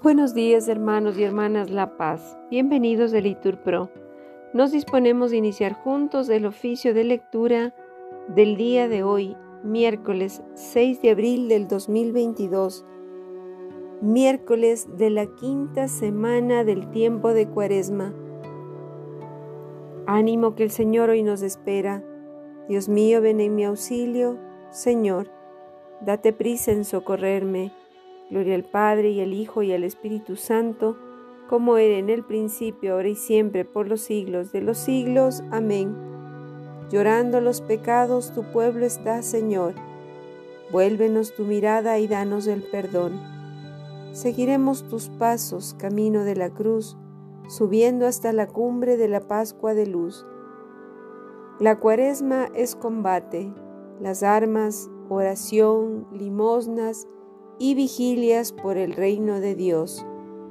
Buenos días, hermanos y hermanas La Paz. Bienvenidos de Litur Pro. Nos disponemos a iniciar juntos el oficio de lectura del día de hoy, miércoles 6 de abril del 2022, miércoles de la quinta semana del tiempo de Cuaresma. Ánimo que el Señor hoy nos espera. Dios mío, ven en mi auxilio. Señor, date prisa en socorrerme. Gloria al Padre, y al Hijo, y al Espíritu Santo, como era en el principio, ahora y siempre, por los siglos de los siglos. Amén. Llorando los pecados, tu pueblo está, Señor. Vuélvenos tu mirada y danos el perdón. Seguiremos tus pasos, camino de la cruz, subiendo hasta la cumbre de la Pascua de luz. La Cuaresma es combate, las armas, oración, limosnas y vigilias por el reino de Dios.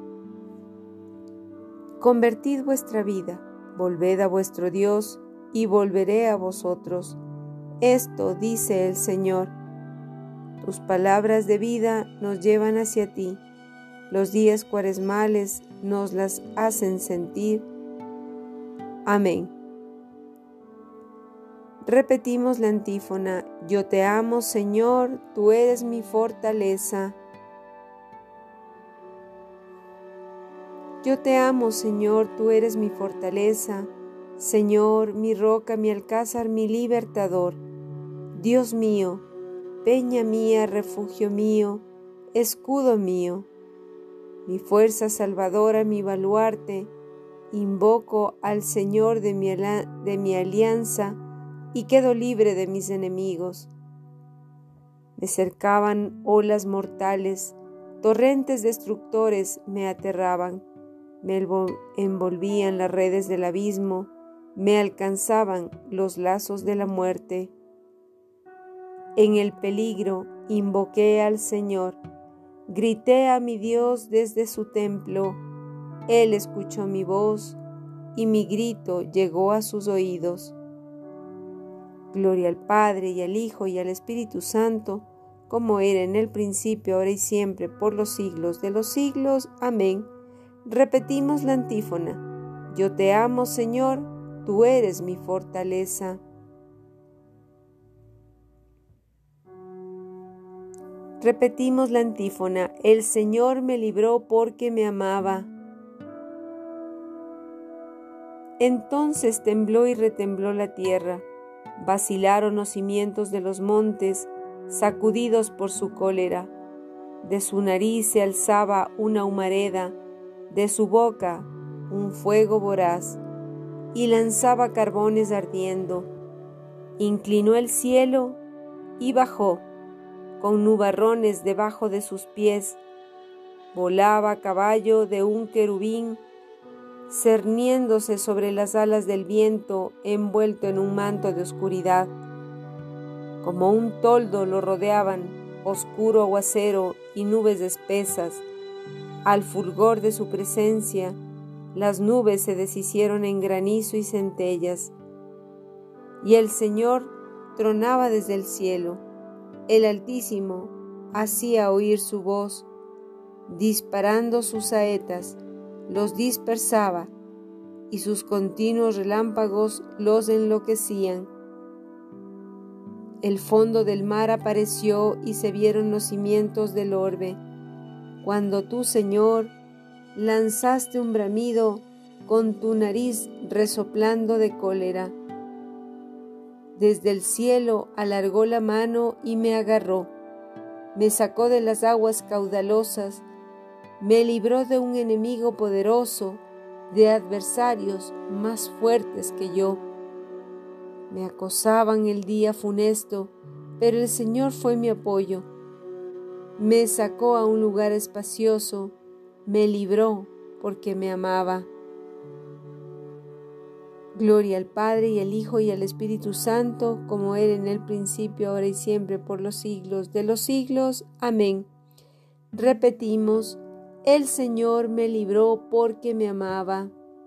Convertid vuestra vida, volved a vuestro Dios, y volveré a vosotros. Esto dice el Señor. Tus palabras de vida nos llevan hacia ti. Los días cuaresmales nos las hacen sentir. Amén. Repetimos la antífona: Yo te amo, Señor, tú eres mi fortaleza. Yo te amo, Señor, tú eres mi fortaleza. Señor, mi roca, mi alcázar, mi libertador. Dios mío, peña mía, refugio mío, escudo mío. Mi fuerza salvadora, mi baluarte. Invoco al Señor de mi alianza, y quedo libre de mis enemigos. Me cercaban olas mortales, torrentes destructores me aterraban, me envolvían las redes del abismo, me alcanzaban los lazos de la muerte. En el peligro invoqué al Señor, grité a mi Dios desde su templo. Él escuchó mi voz y mi grito llegó a sus oídos. Gloria al Padre, y al Hijo, y al Espíritu Santo, como era en el principio, ahora y siempre, por los siglos de los siglos. Amén. Repetimos la antífona: Yo te amo, Señor, tú eres mi fortaleza. Repetimos la antífona: El Señor me libró porque me amaba. Entonces tembló y retembló la tierra. Vacilaron los cimientos de los montes, sacudidos por su cólera. De su nariz se alzaba una humareda, de su boca un fuego voraz, y lanzaba carbones ardiendo. Inclinó el cielo y bajó, con nubarrones debajo de sus pies. Volaba a caballo de un querubín, cerniéndose sobre las alas del viento, envuelto en un manto de oscuridad. Como un toldo lo rodeaban oscuro aguacero y nubes espesas. Al fulgor de su presencia, las nubes se deshicieron en granizo y centellas. Y el Señor tronaba desde el cielo. El Altísimo hacía oír su voz. Disparando sus saetas, los dispersaba, y sus continuos relámpagos los enloquecían. El fondo del mar apareció y se vieron los cimientos del orbe, cuando tú, Señor, lanzaste un bramido con tu nariz resoplando de cólera. Desde el cielo alargó la mano y me agarró, me sacó de las aguas caudalosas, me libró de un enemigo poderoso, de adversarios más fuertes que yo. Me acosaban el día funesto, pero el Señor fue mi apoyo. Me sacó a un lugar espacioso, me libró porque me amaba. Gloria al Padre, y al Hijo, y al Espíritu Santo, como era en el principio, ahora y siempre, por los siglos de los siglos. Amén. Repetimos: El Señor me libró porque me amaba.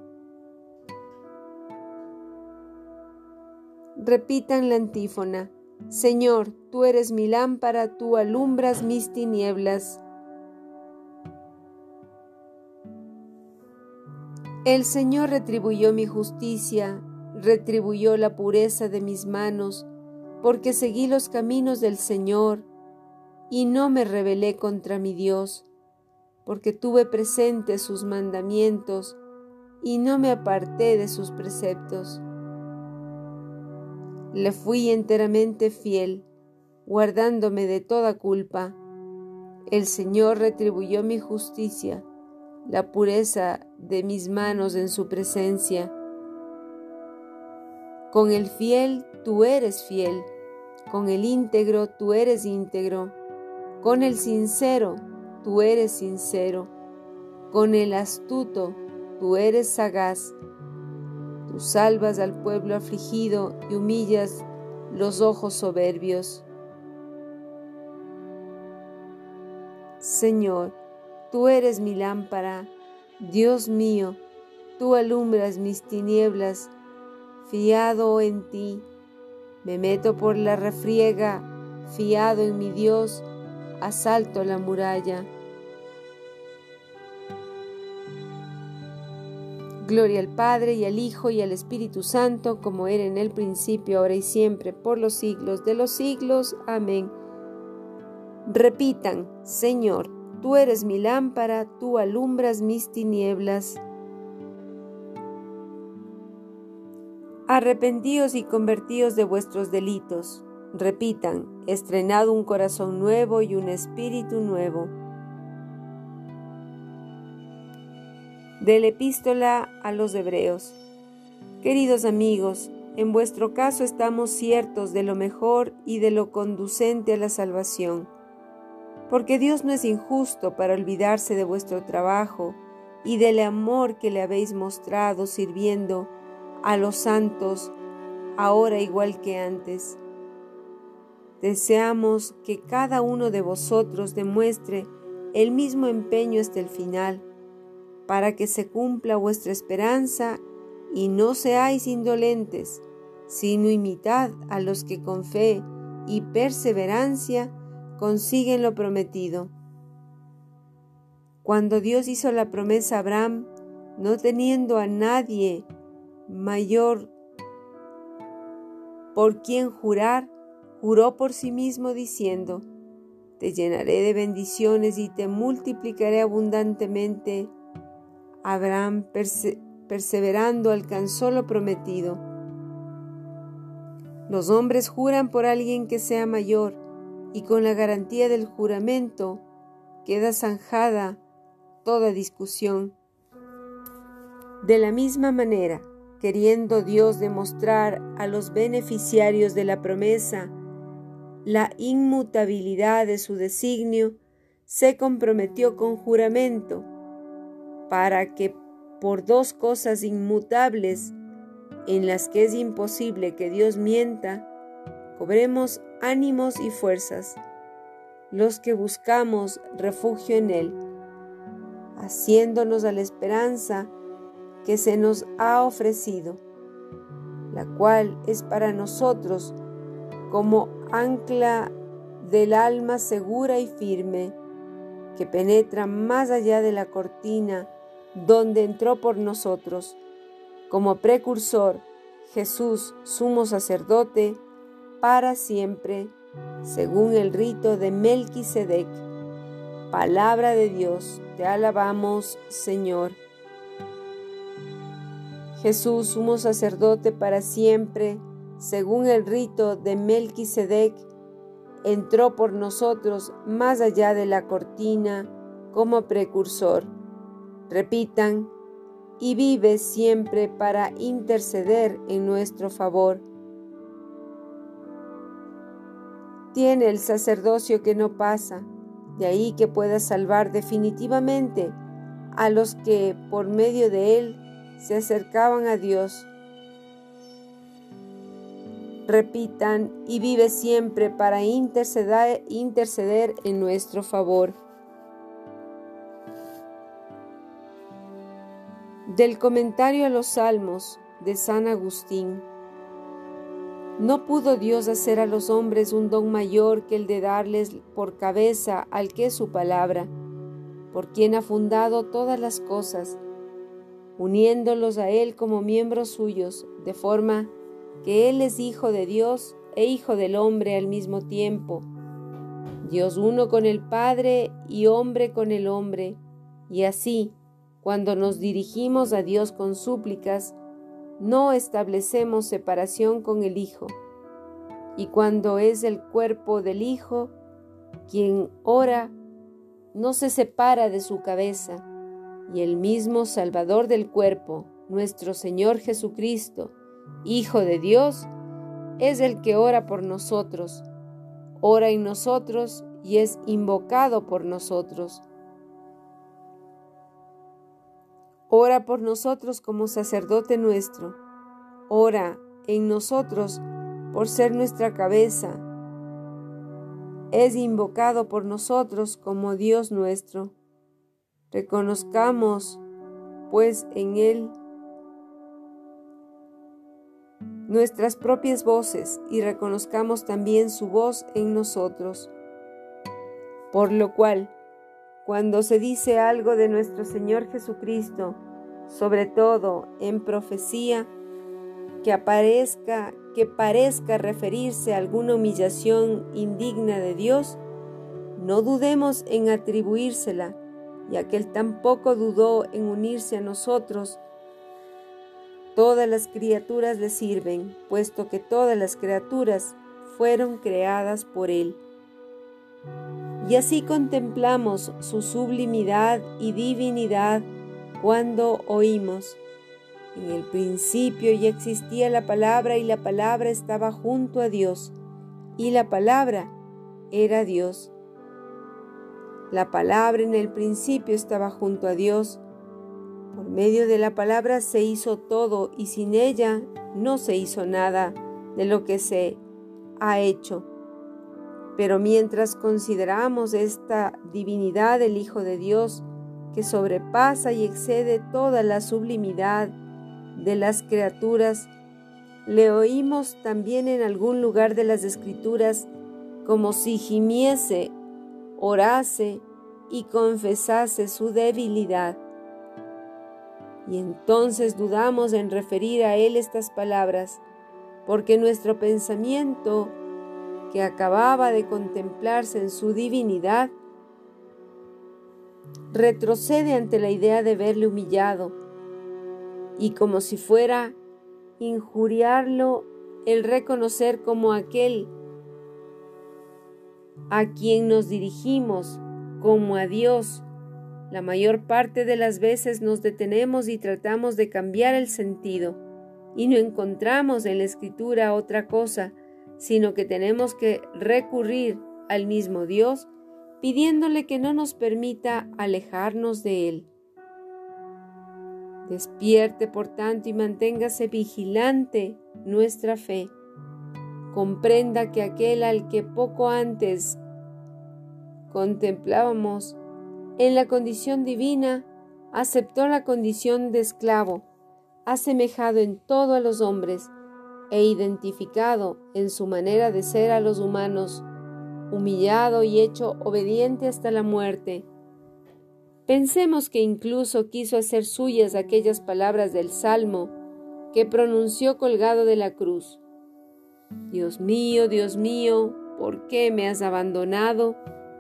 Repitan la antífona: Señor, tú eres mi lámpara, tú alumbras mis tinieblas. El Señor retribuyó mi justicia, retribuyó la pureza de mis manos, porque seguí los caminos del Señor y no me rebelé contra mi Dios, porque tuve presentes sus mandamientos y no me aparté de sus preceptos. Le fui enteramente fiel, guardándome de toda culpa. El Señor retribuyó mi justicia, la pureza de mis manos en su presencia. Con el fiel tú eres fiel, con el íntegro tú eres íntegro, con el sincero tú eres sincero, con el astuto tú eres sagaz. Tú salvas al pueblo afligido y humillas los ojos soberbios. Señor, tú eres mi lámpara, Dios mío, tú alumbras mis tinieblas. Fiado en ti, me meto por la refriega, fiado en mi Dios, asalto la muralla. Gloria al Padre, y al Hijo, y al Espíritu Santo, como era en el principio, ahora y siempre, por los siglos de los siglos. Amén. Repitan: Señor, tú eres mi lámpara, tú alumbras mis tinieblas. Arrepentíos y convertíos de vuestros delitos. Repitan: estrenad un corazón nuevo y un espíritu nuevo. De la Epístola a los Hebreos. Queridos amigos, en vuestro caso estamos ciertos de lo mejor y de lo conducente a la salvación, porque Dios no es injusto para olvidarse de vuestro trabajo y del amor que le habéis mostrado sirviendo a los santos, ahora igual que antes. Deseamos que cada uno de vosotros demuestre el mismo empeño hasta el final, para que se cumpla vuestra esperanza y no seáis indolentes, sino imitad a los que con fe y perseverancia consiguen lo prometido. Cuando Dios hizo la promesa a Abraham, no teniendo a nadie mayor por quien jurar, juró por sí mismo diciendo: te llenaré de bendiciones y te multiplicaré abundantemente. Abraham, perseverando, alcanzó lo prometido. Los hombres juran por alguien que sea mayor, y con la garantía del juramento queda zanjada toda discusión. De la misma manera, queriendo Dios demostrar a los beneficiarios de la promesa la inmutabilidad de su designio, se comprometió con juramento, para que por dos cosas inmutables, en las que es imposible que Dios mienta, cobremos ánimos y fuerzas, los que buscamos refugio en Él, haciéndonos a la esperanza que se nos ha ofrecido, la cual es para nosotros como ancla del alma segura y firme, que penetra más allá de la cortina donde entró por nosotros, como precursor, Jesús, sumo sacerdote, para siempre, según el rito de Melquisedec. Palabra de Dios, te alabamos, Señor. Jesús, sumo sacerdote para siempre, según el rito de Melquisedec, entró por nosotros más allá de la cortina como precursor. Repitan: y vive siempre para interceder en nuestro favor. Tiene el sacerdocio que no pasa, de ahí que pueda salvar definitivamente a los que por medio de él se acercaban a Dios. Repitan: y vive siempre para interceder en nuestro favor. Del comentario a los Salmos de San Agustín. ¿No pudo Dios hacer a los hombres un don mayor que el de darles por cabeza al que es su palabra, por quien ha fundado todas las cosas? uniéndolos a Él como miembros suyos, de forma que Él es Hijo de Dios e Hijo del hombre al mismo tiempo, Dios uno con el Padre y hombre con el hombre, y así, cuando nos dirigimos a Dios con súplicas, no establecemos separación con el Hijo, y cuando es el cuerpo del Hijo quien ora, no se separa de su cabeza, y el mismo Salvador del cuerpo, nuestro Señor Jesucristo, Hijo de Dios, es el que ora por nosotros, ora en nosotros y es invocado por nosotros. Ora por nosotros como sacerdote nuestro, ora en nosotros por ser nuestra cabeza, es invocado por nosotros como Dios nuestro. Reconozcamos, pues, en Él nuestras propias voces y reconozcamos también su voz en nosotros. Por lo cual, cuando se dice algo de nuestro Señor Jesucristo, sobre todo en profecía, que parezca referirse a alguna humillación indigna de Dios, no dudemos en atribuírsela, ya que Él tampoco dudó en unirse a nosotros. Todas las criaturas le sirven, puesto que todas las criaturas fueron creadas por Él. Y así contemplamos su sublimidad y divinidad cuando oímos: en el principio ya existía la palabra, y la palabra estaba junto a Dios, y la palabra era Dios. La palabra en el principio estaba junto a Dios. Por medio de la palabra se hizo todo, y sin ella no se hizo nada de lo que se ha hecho. Pero mientras consideramos esta divinidad del Hijo de Dios, que sobrepasa y excede toda la sublimidad de las criaturas, le oímos también en algún lugar de las Escrituras como si gimiese, orase y confesase su debilidad. Y entonces dudamos en referir a Él estas palabras, porque nuestro pensamiento, que acababa de contemplarse en su divinidad, retrocede ante la idea de verle humillado, y como si fuera injuriarlo el reconocer como aquel a quien nos dirigimos, como a Dios. La mayor parte de las veces nos detenemos y tratamos de cambiar el sentido, y no encontramos en la Escritura otra cosa, sino que tenemos que recurrir al mismo Dios, pidiéndole que no nos permita alejarnos de Él. Despierte, por tanto, y manténgase vigilante nuestra fe. Comprenda que aquel al que poco antes contemplábamos en la condición divina, aceptó la condición de esclavo, asemejado en todo a los hombres e identificado en su manera de ser a los humanos, humillado y hecho obediente hasta la muerte. Pensemos que incluso quiso hacer suyas aquellas palabras del Salmo que pronunció colgado de la cruz: Dios mío, ¿por qué me has abandonado?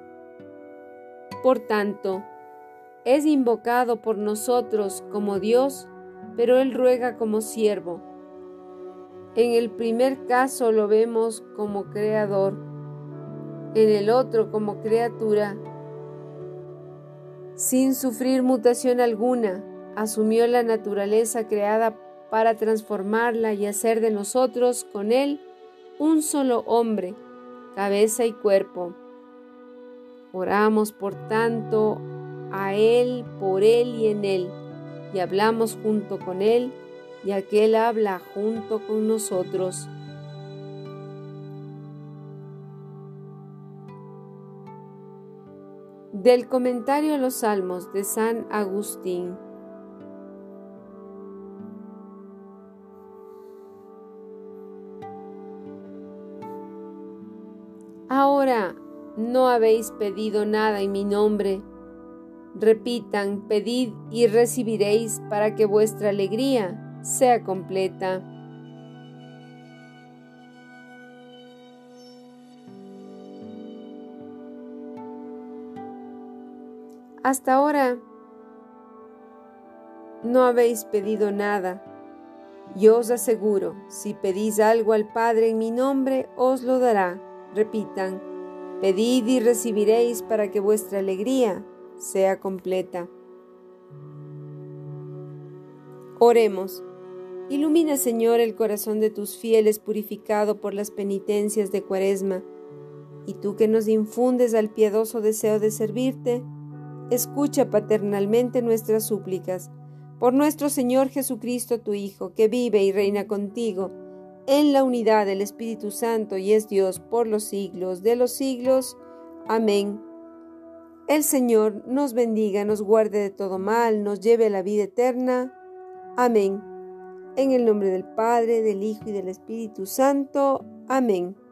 Por tanto, es invocado por nosotros como Dios, pero Él ruega como siervo. En el primer caso lo vemos como creador, en el otro como criatura. Sin sufrir mutación alguna, asumió la naturaleza creada para transformarla y hacer de nosotros con Él un solo hombre, cabeza y cuerpo. Oramos, por tanto, a Él, por Él y en Él, y hablamos junto con Él, ya que Él habla junto con nosotros. Del comentario a los Salmos de San Agustín. Ahora no habéis pedido nada en mi nombre. Repitan, pedid y recibiréis para que vuestra alegría sea completa. Hasta ahora no habéis pedido nada. Yo os aseguro, si pedís algo al Padre en mi nombre, os lo dará. Repitan, pedid y recibiréis para que vuestra alegría sea completa. Oremos. Ilumina, Señor, el corazón de tus fieles purificado por las penitencias de Cuaresma, y tú que nos infundes al piadoso deseo de servirte, escucha paternalmente nuestras súplicas. Por nuestro Señor Jesucristo, tu Hijo, que vive y reina contigo, en la unidad del Espíritu Santo y es Dios por los siglos de los siglos. Amén. El Señor nos bendiga, nos guarde de todo mal, nos lleve a la vida eterna. Amén. En el nombre del Padre, del Hijo y del Espíritu Santo. Amén.